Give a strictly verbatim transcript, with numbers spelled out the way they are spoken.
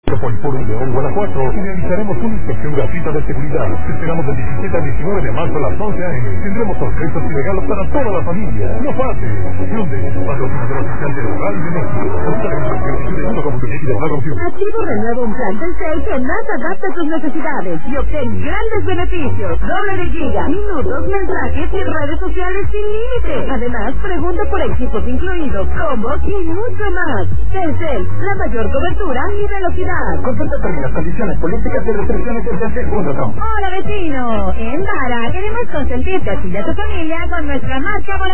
Poliforum León, Guanajuato, y realizaremos una inspección gratuita de seguridad. Te esperamos del diecisiete al diecinueve de marzo a las once a eme Tendremos sorpresas y regalos para toda la familia. No falte. Hyundai, patrocinador oficial del Rally de México. Activo renueva un plan Telcel que más adapta tus necesidades y obtén grandes beneficios. Doble de giga, minutos, mensajes y redes sociales sin límite. Además, pregunta por equipos incluidos, combos y mucho más. Telcel, la mayor cobertura y velocidad. Consulta términos, condiciones, políticas y restricciones en telcel punto com. Hola vecino, en Vara queremos consentirte a ti y a tu familia con nuestra marca